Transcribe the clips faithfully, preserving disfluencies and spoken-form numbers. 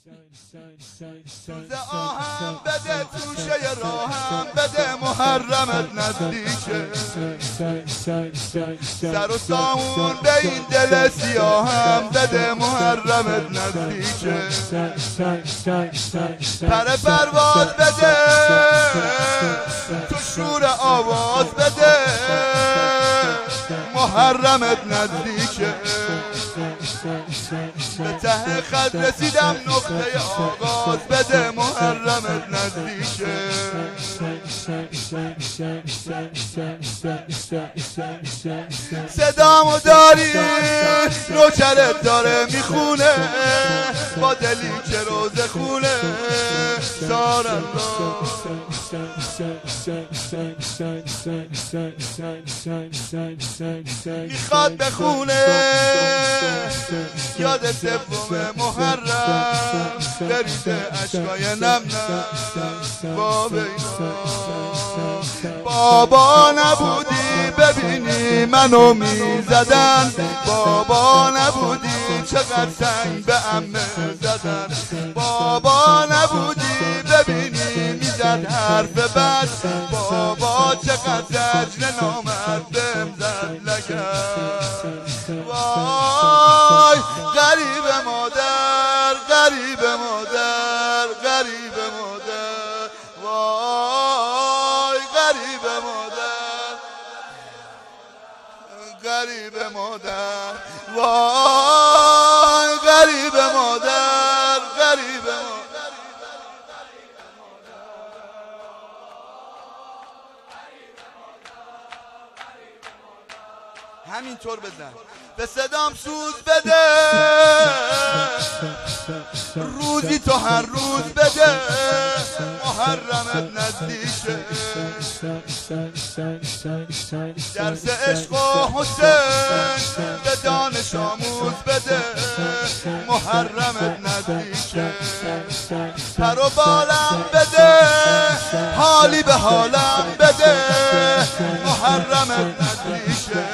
سوز آهم بده توشه راهم بده محرمت نزدیکه سر و سامون به این دل سیاهم بده محرمت نزدیکه پر پرواز بده تو شور آواز بده محرمت نزدیکه به ته خط رسیدم نقطه آغاز بده محرمت نزدیکه صدامو داری نوکرت داره میخونه با دلی که روز خونه سار الله میخواد بخونه یاد سوم محرم بریزه عشقای نم نم بابا بابا نبودی ببینی منو میزدن بابا نبودی چقدر سنگ به عمه زدن بابا نبودی ببینی میزد حرف بد بابا چقدر زجر نامرد بهم زد لگد وای غریب مادر غریب مادر غریب مادر وای غریب مادر غریب مادر وای غریب مادر غریب مادر همینطور بزن به صدام سوز بده روزی تو هر روز بده محرمت نزدیکه درس عشق و حسین به دانش آموز بده محرمت نزدیکه پر و بالم بده حالی به حالم بده محرمت نزدیکه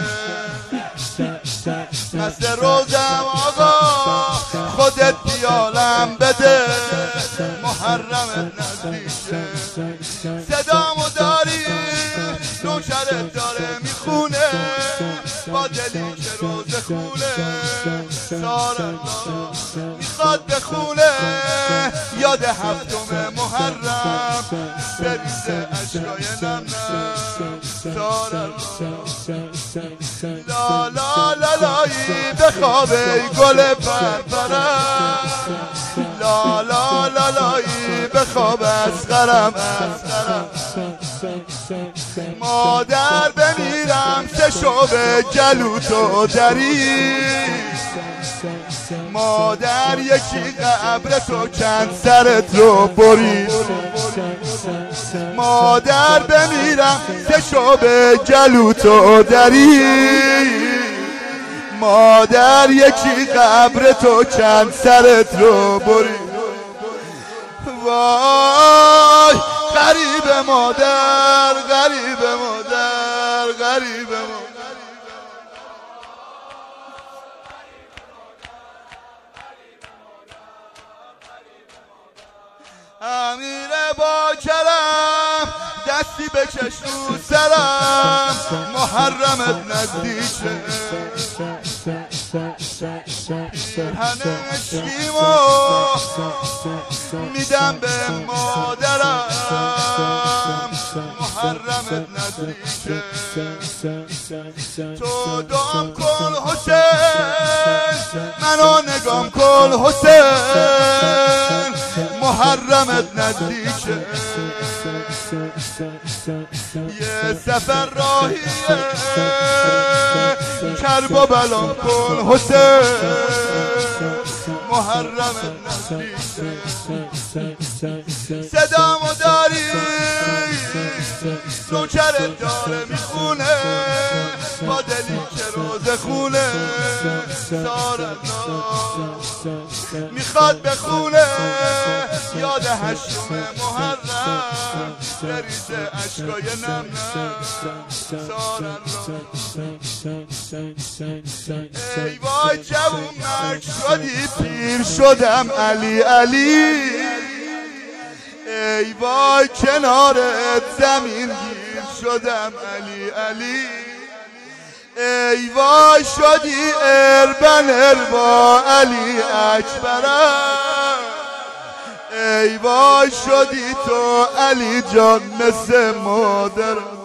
مثل روزم آقا خودت پیالم بده محرمت نزدیکه صدامو داری نوکرت داره میخونه با دلی که روز خونه سار الله میخواد بخونه یاد هفتم محرم بریزه عشقای نم نم سار الله لا لا لا لایی بخواب ای گل پرپرم لا لا لا لایی بخواب اسقرم اسقرم مادر بمیرم سه شعبه گلو تو دری مادر یکی قبر تو کند سرت رو برید مادر بمیرم سه شعبه گلو تو دری مادر یکی قبر تو کند سرت رو برید وای غریب مادر غریب مادر غریب مادر امیر با کرم دستی بکش رو سرم محرمت نزدیکه همه عشقیمو میدم به مادرم محرمت نزدیکه تو دام کن حسین منو نگام کن حسین محرمت نزدیکه یه سفر راهیه کرب و بلان کن حسین محرمت نزدیکه صدامو داری نوکرت داره میخونه با دلی که روز خونه سار الله میخواد بخونه یاد هشتم محرم بریزه عشقای نم نم سارن را ای وای جوون مرد شدی پیر شدم علی علی ای وای کنارت زمین گیر شدم علی علی ای وای شدی اربن اربا علی اکبرم ای وای شدی تو علی جان مثل مادرم